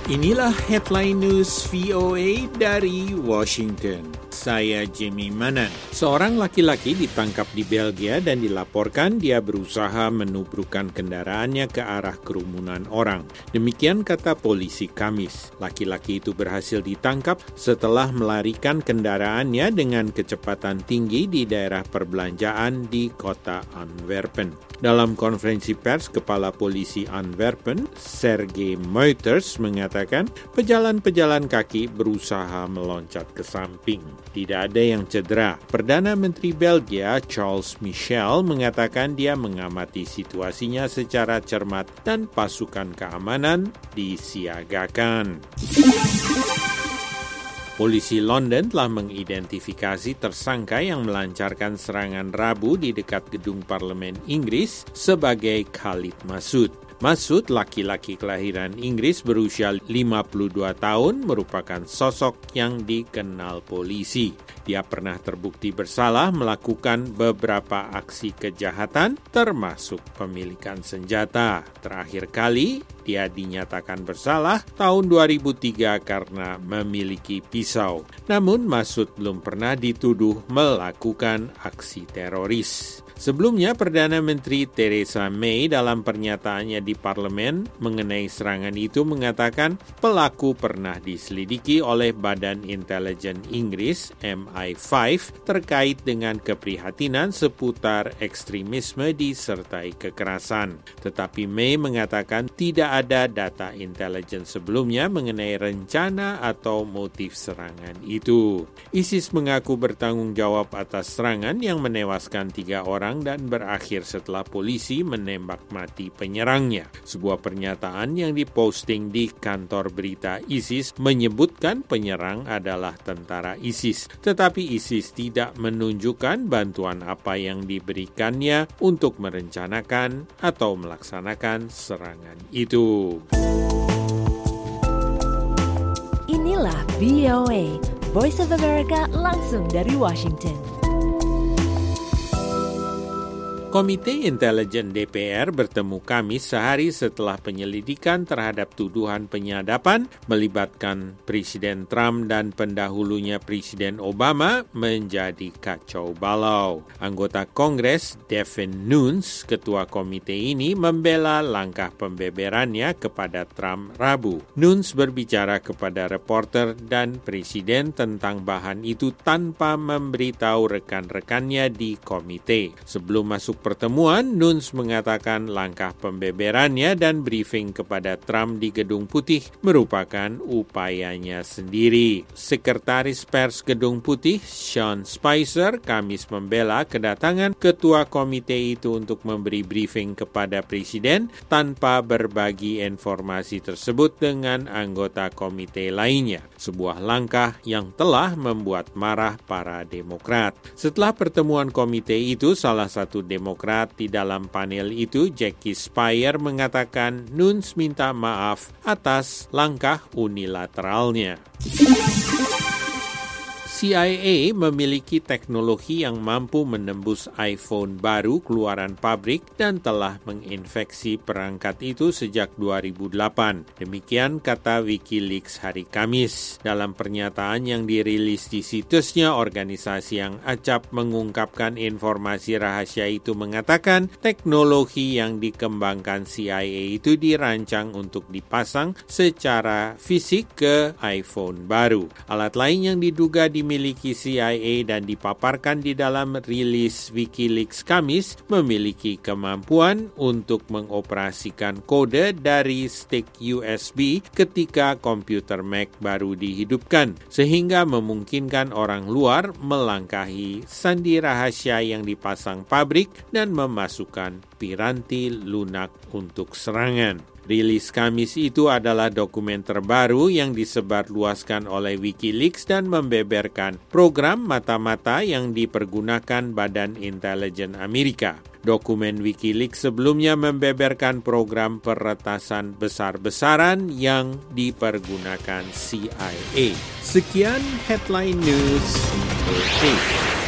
Inilah headline news VOA dari Washington. Saya Jimmy Manan. Seorang laki-laki ditangkap di Belgia dan dilaporkan dia berusaha menubrukkan kendaraannya ke arah kerumunan orang. Demikian kata polisi Kamis. Laki-laki itu berhasil ditangkap setelah melarikan kendaraannya dengan kecepatan tinggi di daerah perbelanjaan di kota Antwerpen. Dalam konferensi pers, Kepala Polisi Antwerpen, Serge Meuters, mengatakan pejalan-pejalan kaki berusaha meloncat ke samping. Tidak ada yang cedera. Perdana Menteri Belgia, Charles Michel, mengatakan dia mengamati situasinya secara cermat dan pasukan keamanan disiagakan. Polisi London telah mengidentifikasi tersangka yang melancarkan serangan Rabu di dekat gedung Parlemen Inggris sebagai Khalid Masood. Masood, laki-laki kelahiran Inggris berusia 52 tahun, merupakan sosok yang dikenal polisi. Dia pernah terbukti bersalah melakukan beberapa aksi kejahatan, termasuk pemilikan senjata. Terakhir kali, dia dinyatakan bersalah tahun 2003 karena memiliki pisau. Namun, Masood belum pernah dituduh melakukan aksi teroris. Sebelumnya, Perdana Menteri Theresa May dalam pernyataannya di parlemen mengenai serangan itu mengatakan pelaku pernah diselidiki oleh Badan Intelijen Inggris MI5 terkait dengan keprihatinan seputar ekstremisme disertai kekerasan. Tetapi May mengatakan tidak ada data intelijen sebelumnya mengenai rencana atau motif serangan itu. ISIS mengaku bertanggung jawab atas serangan yang menewaskan 3 orang dan berakhir setelah polisi menembak mati penyerangnya. Sebuah pernyataan yang diposting di kantor berita ISIS menyebutkan penyerang adalah tentara ISIS, tetapi ISIS tidak menunjukkan bantuan apa yang diberikannya untuk merencanakan atau melaksanakan serangan itu. Inilah VOA, Voice of America langsung dari Washington. Komite Intelijen DPR bertemu Kamis sehari setelah penyelidikan terhadap tuduhan penyadapan melibatkan Presiden Trump dan pendahulunya Presiden Obama menjadi kacau balau. Anggota Kongres Devin Nunes, ketua komite ini, membela langkah pembeberannya kepada Trump Rabu. Nunes berbicara kepada reporter dan Presiden tentang bahan itu tanpa memberitahu rekan-rekannya di komite. Sebelum masuk pertemuan, Nunes mengatakan langkah pembeberannya dan briefing kepada Trump di Gedung Putih merupakan upayanya sendiri. Sekretaris Pers Gedung Putih, Sean Spicer, Kamis membela kedatangan ketua komite itu untuk memberi briefing kepada Presiden tanpa berbagi informasi tersebut dengan anggota komite lainnya. Sebuah langkah yang telah membuat marah para Demokrat. Setelah pertemuan komite itu, salah satu Demokrat di dalam panel itu, Jackie Speier, mengatakan Nunes minta maaf atas langkah unilateralnya. CIA memiliki teknologi yang mampu menembus iPhone baru keluaran pabrik dan telah menginfeksi perangkat itu sejak 2008. Demikian kata Wikileaks hari Kamis. Dalam pernyataan yang dirilis di situsnya, organisasi yang acap mengungkapkan informasi rahasia itu mengatakan teknologi yang dikembangkan CIA itu dirancang untuk dipasang secara fisik ke iPhone baru. Alat lain yang diduga dimiliki CIA dan dipaparkan di dalam rilis Wikileaks Kamis memiliki kemampuan untuk mengoperasikan kode dari stick USB ketika komputer Mac baru dihidupkan, sehingga memungkinkan orang luar melangkahi sandi rahasia yang dipasang pabrik dan memasukkan piranti lunak untuk serangan. Rilis Kamis itu adalah dokumen terbaru yang disebarluaskan oleh Wikileaks dan membeberkan program mata-mata yang dipergunakan Badan Intelijen Amerika. Dokumen Wikileaks sebelumnya membeberkan program peretasan besar-besaran yang dipergunakan CIA. Sekian headline news.